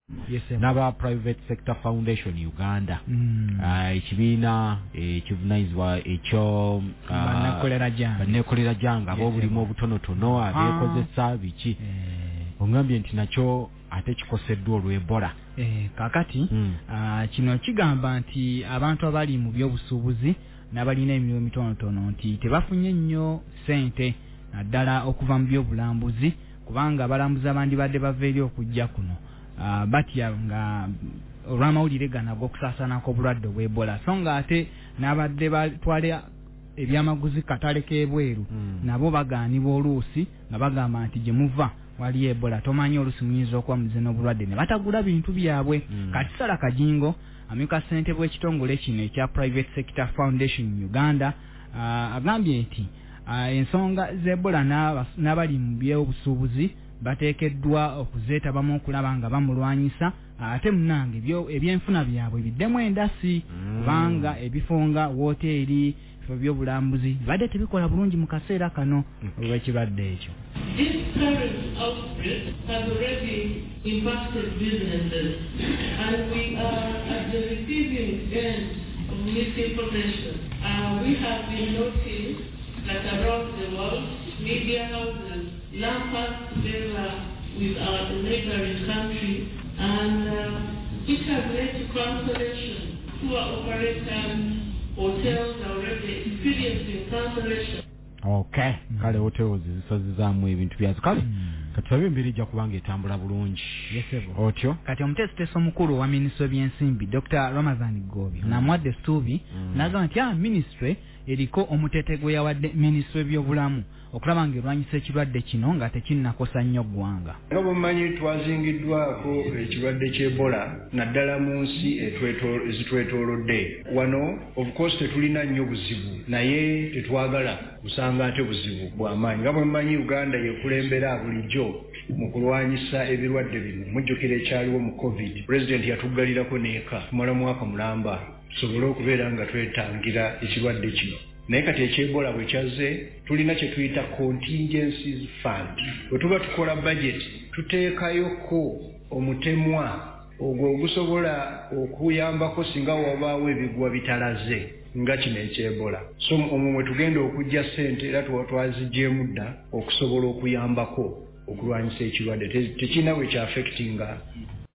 n'aba Private Sector Foundation Uganda ekibiina ekivunanyizibwa ekyo banneekolera janga ab'obulimu obutonotono abeekozesa biki ongambye nti nakyo ate kikoseddwa olw'Ebola. Kakati kino kigamba nti abantu abali mu by'obusuubuzi n'abalina emirimu mitonotono nti tebafunye nnyo ssente naddala okuva mu by'obulambuzi kubanga abalambuzi abandibadde bava eri okujja kuno batya nga olw'amawulire gano ag'okusaasaana kw'obulwadde obw'Ebola so nga ate n'abadde batwala ebyamaguzi katale k'ebweru nabo bagaanibwa oluusi nga bagamba nti gye muva wali Ebola tomanyi oluusi muyinza okuba mulize n'obulwadde ne batagula bintu byabwe. Kati Sarah Kajingo amyuka ssentebe w'ekitongole kino ekya Private Sector Foundation Uganda agambye nti ensonga z'Ebola n'abali mu by'obusuubuzi bateekeddwa okuzeetabamu okulaba nga bamulwanyisa ate munange ebyenfuna byabwe biddemu endasi kubanga ebifo nga wooteeri ebifo by'obulambuzi badde tebikola bulungi mu kaseera kano olw'ekirwadde ekyo. This current outbreak has already impacted businesses and we are at the receiving end of misinformation. We have been noting that around the world media houses lump us together with our neighboring country and it has led to cancellation. Tour operators, hotels are already experiencing cancellation. Okay, kale hotels zisazizaamu ebintu byazo kale katusabe embiri ejja kubanga etambula bulungi. Otyo kati omuteesiteesi omukulu wa minisitule by'ensimbi Dr. Ramazan Gobi namwadde Stubi n'agamba nti ministry eriko omuteete gwe yawadde minisitule by'obulamu okulaba ng'erwanyisa ekirwadde kino nga tekinnakosa nnyo ggwanga. Nga bwemanyi twazingiddwako ekirwadde ky'Ebola naddala mu nsi ezitwetoolodde wano of course tetulina nnyo buzibu naye tetwagala kusanga ate buzibu bw'amaanyi. Nga bwemanyi Uganda yekulembera bulijjo mu kulwanyisa ebirwadde bino mujjukira ekyaliwo mu COVID President yatuggalirako n'eka tumala mwaka mulamba tusobole okubeera nga twetangira ekirwadde kino. Naye kati eky'Ebola bwe kyazze tulina kye tuyita contingencies fund. Bwe tuba tukola budget tuteekayoko omutemwa ogwo ogusobola okuyambako singa wabaawo ebigwa bitalaze nga kino eky'Ebola. So omwo mwe tugenda okujja ssente era twaziggyemu dda okusobola okuyambako okulwanyisa ekirwadde tekirina bwe kya affectinga